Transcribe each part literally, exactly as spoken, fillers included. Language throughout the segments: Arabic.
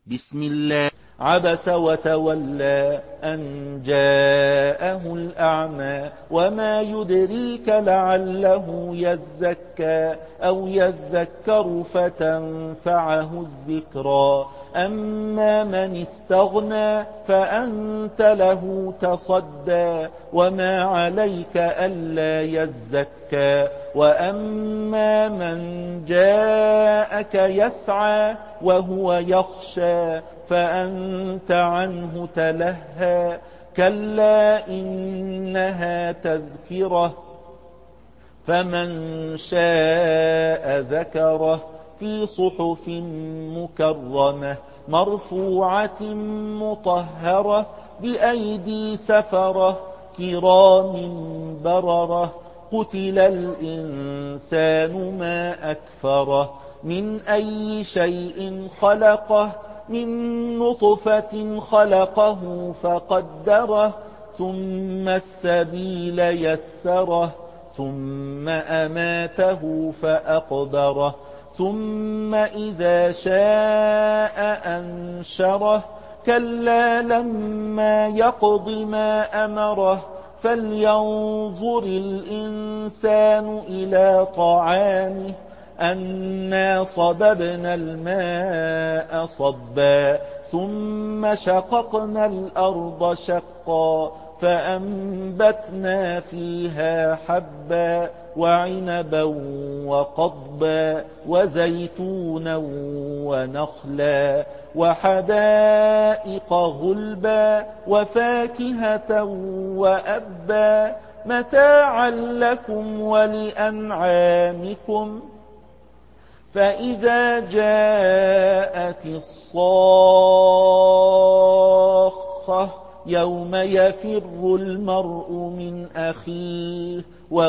بسم الله. عبس وتولى أن جاءه الأعمى وما يدريك لعله يزكى أو يذكر فتنفعه الذكرى أما من استغنى فأنت له تصدى وما عليك ألا يزكى وأما من جاءك يسعى وهو يخشى فأنت عنه تلهى كلا إنها تذكرة فمن شاء ذكره في صحف مكرمة مرفوعة مطهرة بأيدي سفرة كرام بررة قتل الإنسان ما أكفره من أي شيء خلقه من نطفة خلقه فقدره ثم السبيل يسره ثم أماته فأقبره ثم إذا شاء أنشره كلا لما يقض ما أمره فلينظر الإنسان إلى طعامه أنا صببنا الماء صبا ثم شققنا الأرض شقا فأنبتنا فيها حبا وعنبا وقضبا وزيتونا ونخلا وحدائق غلبا وفاكهة وأبا متاعا لكم ولأنعامكم فإذا جاءت الصاخة يوم يفر المرء من أخيه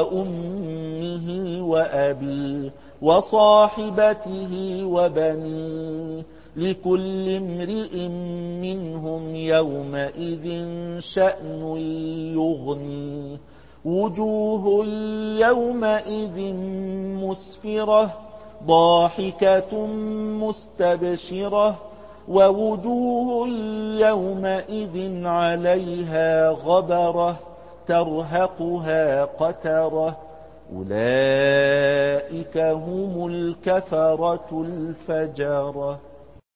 وأمه وأبيه وصاحبته وبنيه لكل امرئ منهم يومئذ شأن يغنيه وجوه يومئذ مسفرة ضاحكة مستبشرة ووجوه يومئذ عليها غبرة ترهقها قترة أولئك هم الكفرة الفجرة.